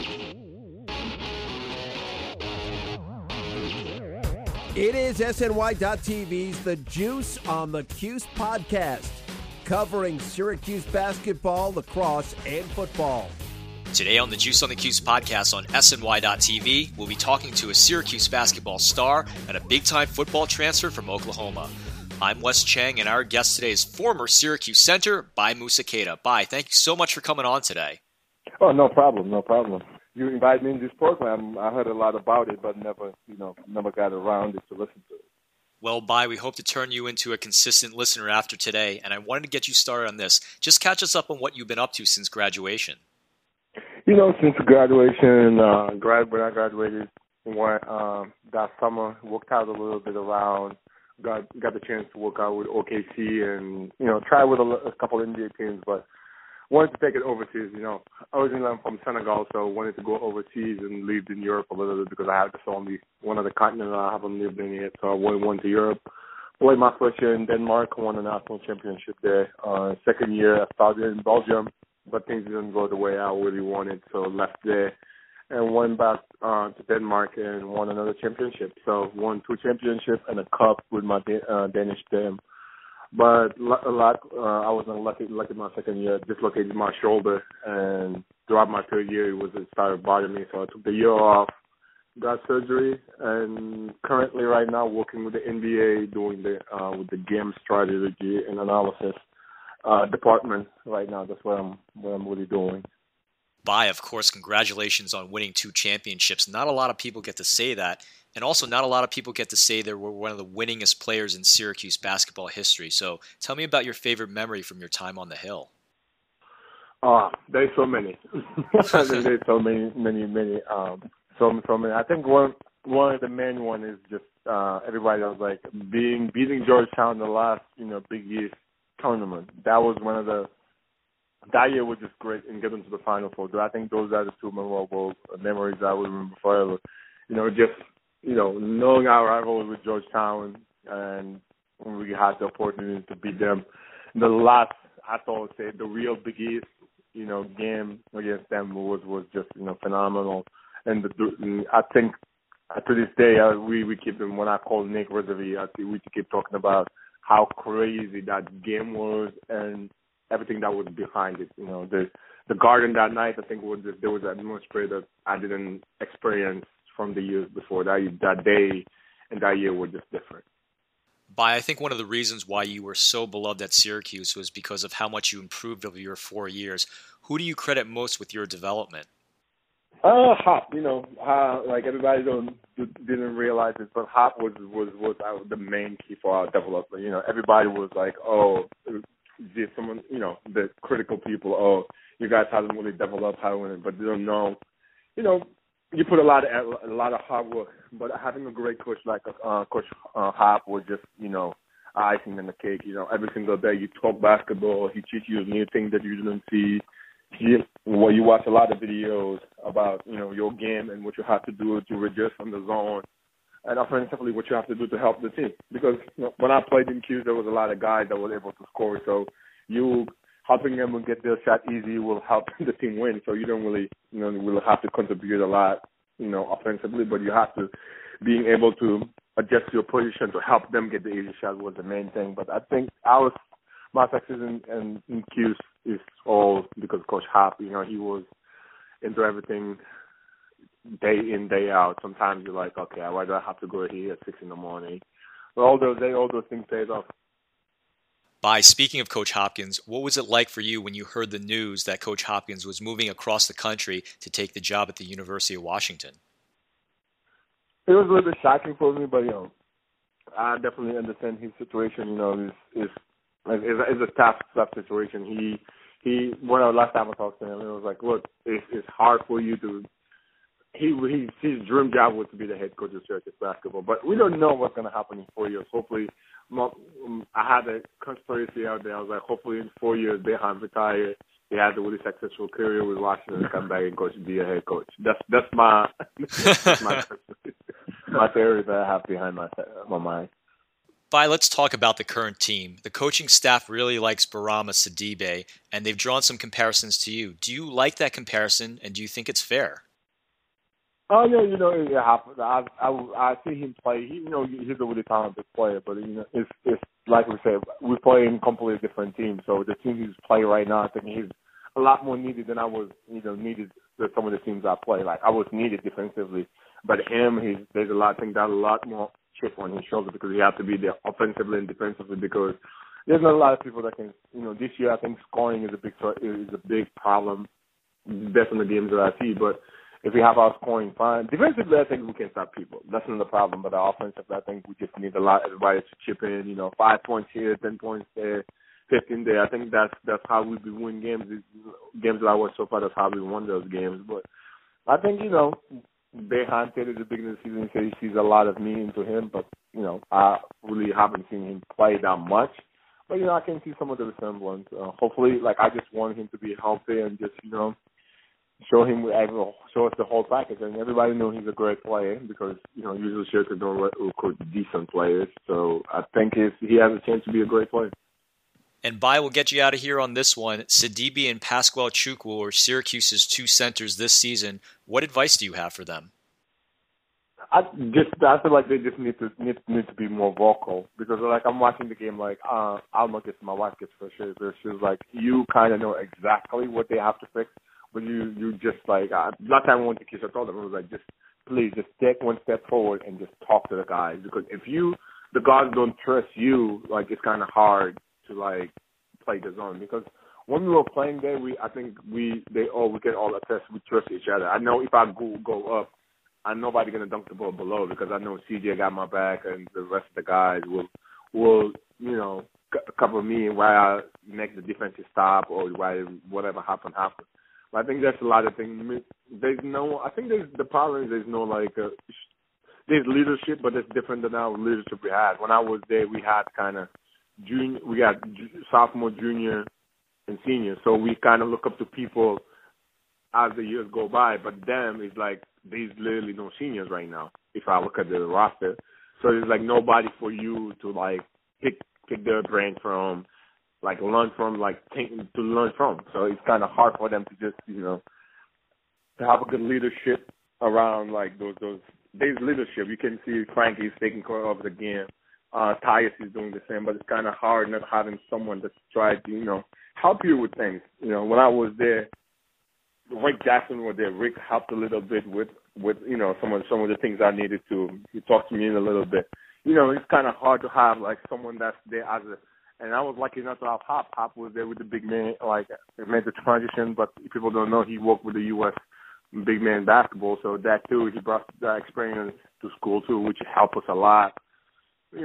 It is SNY.TV's The Juice on the Cuse podcast, covering Syracuse basketball, lacrosse, and football. Today on the Juice on the Cuse podcast on SNY.TV, we'll be talking to a Syracuse basketball star and a big-time football transfer from Oklahoma. I'm Wes Chang, and our guest today is former Syracuse center, Bai Musaketa. Bai, thank you so much for coming on today. Oh, no problem. You invited me in this program. I heard a lot about it, but never got around it to listen to it. Well, Bai, we hope to turn you into a consistent listener after today, and I wanted to get you started on this. Just catch us up on what you've been up to since graduation. Since graduation, when I graduated, that summer, worked out a little bit around, got the chance to work out with OKC and, try with a couple of NBA teams, but wanted to take it overseas. Originally I'm from Senegal, so wanted to go overseas and lived in Europe a little bit because I have just only one other continent I haven't lived in yet. So I went to Europe. Played my first year in Denmark, won a national championship there. Second year I started in Belgium, but things didn't go the way I really wanted, so left there and went back to Denmark and won another championship. So won 2 championships and a cup with my Danish team. But I wasn't lucky my second year, dislocated my shoulder, and throughout my third year, it started bothering me. So I took the year off, got surgery, and currently right now working with the NBA, doing with the game strategy and analysis department right now. That's what I'm really doing. Bai, of course, congratulations on winning 2 championships. Not a lot of people get to say that. And also, not a lot of people get to say they were one of the winningest players in Syracuse basketball history. So tell me about your favorite memory from your time on the Hill. There's so many. There's so many. So many. I think one of the main one is just everybody was like beating Georgetown the last Big East tournament. That was that year was just great and getting to the Final Four. So I think those are the 2 memorable memories I will remember forever. Knowing our rivalry with Georgetown and when we had the opportunity to beat them. The last, the real Big East, game against them was just, phenomenal. And I think to this day, we keep them, when I call Nick Reserve, we keep talking about how crazy that game was and everything that was behind it. The Garden that night, I think there was an atmosphere that I didn't experience from the years before. That day and that year were just different. Bai, I think one of the reasons why you were so beloved at Syracuse was because of how much you improved over your 4 years. Who do you credit most with your development? Hop. Like everybody didn't realize it, but Hop was the main key for our development. Everybody was like, did someone, the critical people, you guys haven't really developed but they don't know, you put a lot of hard work, but having a great coach like Coach Hop was just, icing on the cake. Every single day you talk basketball, he teaches you new things that you didn't see. You watch a lot of videos about, your game and what you have to do to adjust on the zone, and offensively what you have to do to help the team. Because when I played in Cuse, there was a lot of guys that were able to score, so you helping them get their shot easy will help the team win. So you don't really, will have to contribute a lot, offensively, but you have to being able to adjust your position to help them get the easy shot was the main thing. But I think my success in Cuse is all because of Coach Hop. He was into everything day in, day out. Sometimes you're like, okay, why do I have to go here at 6 a.m? But all those things paid off. Bai, speaking of Coach Hopkins, what was it like for you when you heard the news that Coach Hopkins was moving across the country to take the job at the University of Washington? It was a little bit shocking for me, but I definitely understand his situation. It's a tough situation. Last time I talked to him, it was like, look, it's hard for you to. His dream job was to be the head coach of Syracuse basketball, but we don't know what's going to happen in 4 years. Hopefully, I had a conspiracy out there. I was like, hopefully in 4 years, Boeheim retired. He has a really successful career with Washington and come back and be a head coach. That's my my theory that I have behind my mind. Bai, let's talk about the current team. The coaching staff really likes Bourama Sidibe, and they've drawn some comparisons to you. Do you like that comparison, and do you think it's fair? Oh no, it happens. I see him play. He's a really talented player, but it's like we said, we play in completely different teams. So the team he's playing right now, I think he's a lot more needed than I was, needed to some of the teams I play. Like I was needed defensively, but there's a lot. I think that a lot more chip on his shoulder because he has to be there offensively and defensively because there's not a lot of people that can. This year I think scoring is a big problem. That's in the games that I see, but if we have our scoring fine. Defensively, I think we can stop people. That's not the problem. But offensively, I think we just need everybody to chip in. 5 points here, 10 points there, 15 there. I think that's how we win games. Games that I watched so far, that's how we won those games. But I think, Behan said at the beginning of the season, he sees a lot of me into him. But, I really haven't seen him play that much. But, I can see some of the resemblance. Hopefully, I just want him to be healthy and just, show us the whole package, and everybody knows he's a great player because usually Syracuse don't recruit decent players. So I think he has a chance to be a great player. And Bai will get you out of here on this one. Sidibe and Pascual Chukwu are Syracuse's two centers this season. What advice do you have for them? I feel like they just need to be more vocal because I'm watching the game Alma gets my wife gets frustrated. She was like, you kind of know exactly what they have to fix. But you just last time I went to Kiss, I told them, I was like, please take one step forward and just talk to the guys. Because if the guys don't trust you, it's kind of hard to play the zone. Because when we were playing there, we can all attest, we trust each other. I know if I go up, I'm nobody going to dunk the ball below because I know CJ got my back and the rest of the guys will cover me while I make the defensive stop or while whatever happens. I think that's a lot of things. The problem is there's leadership, but it's different than our leadership we had. When I was there, we had we got sophomore, junior, and senior. So we kind of look up to people as the years go by, but them is there's literally no seniors right now, if I look at the roster. So there's nobody for you to pick their brain from, learn from, to learn from. So it's kind of hard for them to just, to have a good leadership around, those. There's leadership. You can see Frankie's taking care of the game. Tyus is doing the same, but it's kind of hard not having someone that's tried to, help you with things. When I was there, Rick Jackson was there. Rick helped a little bit with some of the things I needed to. He talked to me in a little bit. It's kind of hard to have, someone that's there as a. And I was lucky enough to have Hop. Hop was there with the big man, it made the transition, but people don't know he worked with the U.S. big man basketball, so that too, he brought that experience to school too, which helped us a lot. We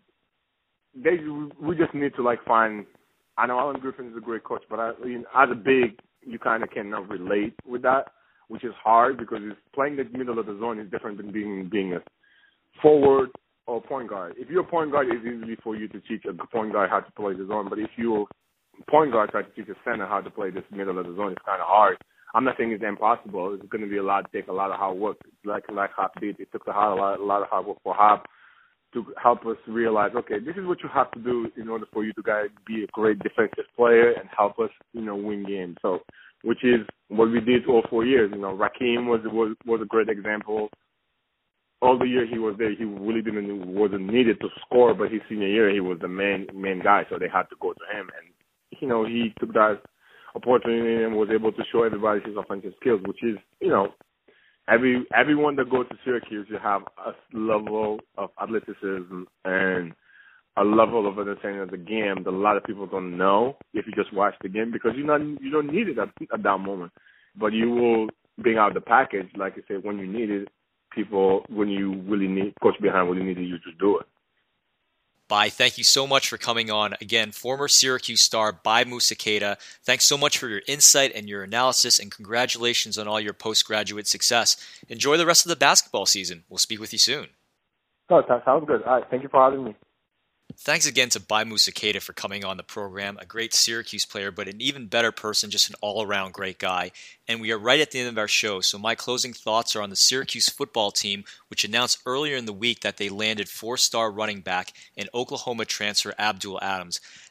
just need to find, I know Alan Griffin is a great coach, but as a big, you kind of cannot relate with that, which is hard because playing the middle of the zone is different than being a forward or point guard. If you're a point guard, it's easy for you to teach a point guard how to play the zone. But if you're a point guard trying to teach a center how to play this middle of the zone, it's kind of hard. I'm not saying it's impossible. It's going to be take a lot of hard work, like Hop did. It took a lot of hard work for Hop to help us realize, okay, this is what you have to do in order for you to be a great defensive player and help us, win games. So, which is what we did all 4 years. Rakeem was a great example. All the year he was there, he really wasn't needed to score, but his senior year, he was the main guy, so they had to go to him. And, he took that opportunity and was able to show everybody his offensive skills, which is, everyone that goes to Syracuse, you have a level of athleticism and a level of understanding of the game that a lot of people don't know if you just watch the game because you don't need it at that moment. But you will bring out the package, like you said, when you need it. People, when you really need Coach Behan, really needed you to do it. Bai, thank you so much for coming on. Again, former Syracuse star Bai Museketa, thanks so much for your insight and your analysis, and congratulations on all your postgraduate success. Enjoy the rest of the basketball season. We'll speak with you soon. Oh, that sounds good. All right, thank you for having me. Thanks again to Bai Museketa for coming on the program, a great Syracuse player, but an even better person, just an all-around great guy. And we are right at the end of our show, so my closing thoughts are on the Syracuse football team, which announced earlier in the week that they landed 4-star running back and Oklahoma transfer Abdul Adams.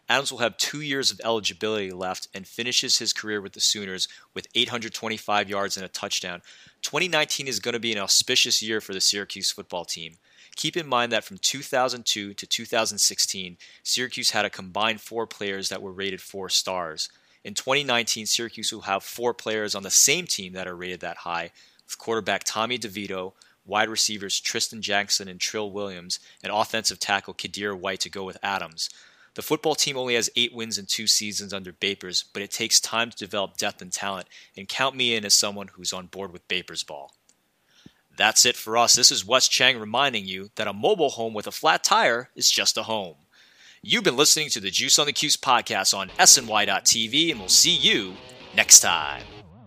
Adams will have 2 years of eligibility left and finishes his career with the Sooners with 825 yards and a touchdown. 2019 is going to be an auspicious year for the Syracuse football team. Keep in mind that from 2002 to 2016, Syracuse had a combined 4 players that were rated 4 stars. In 2019, Syracuse will have 4 players on the same team that are rated that high, with quarterback Tommy DeVito, wide receivers Tristan Jackson and Trill Williams, and offensive tackle Kadir White to go with Adams. The football team only has 8 wins in 2 seasons under Bapers, but it takes time to develop depth and talent, and count me in as someone who's on board with Bapers ball. That's it for us. This is Wes Chang reminding you that a mobile home with a flat tire is just a home. You've been listening to the Juice on the Cuse podcast on SNY.TV, and we'll see you next time.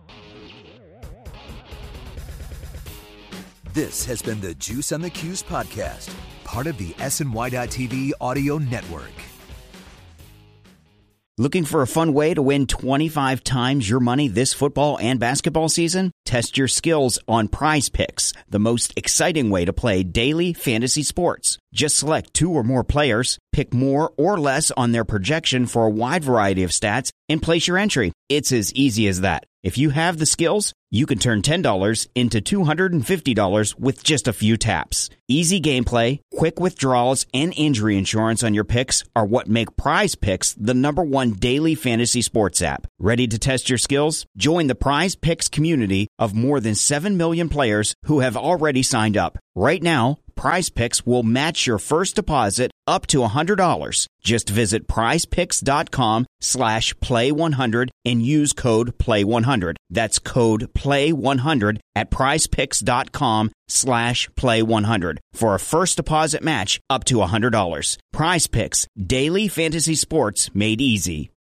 This has been the Juice on the Cuse podcast, part of the SNY.TV audio network. Looking for a fun way to win 25 times your money this football and basketball season? Test your skills on Prize Picks, the most exciting way to play daily fantasy sports. Just select 2 or more players, pick more or less on their projection for a wide variety of stats, and place your entry. It's as easy as that. If you have the skills, you can turn $10 into $250 with just a few taps. Easy gameplay, quick withdrawals, and injury insurance on your picks are what make Prize Picks the #1 daily fantasy sports app. Ready to test your skills? Join the Prize Picks community of more than 7 million players who have already signed up. Right now, Prize Picks will match your first deposit up to $100. Just visit prizepicks.com/play100 and use code PLAY100. That's code PLAY100 at prizepicks.com/play100 for a first deposit match up to $100. Prize Picks, daily fantasy sports made easy.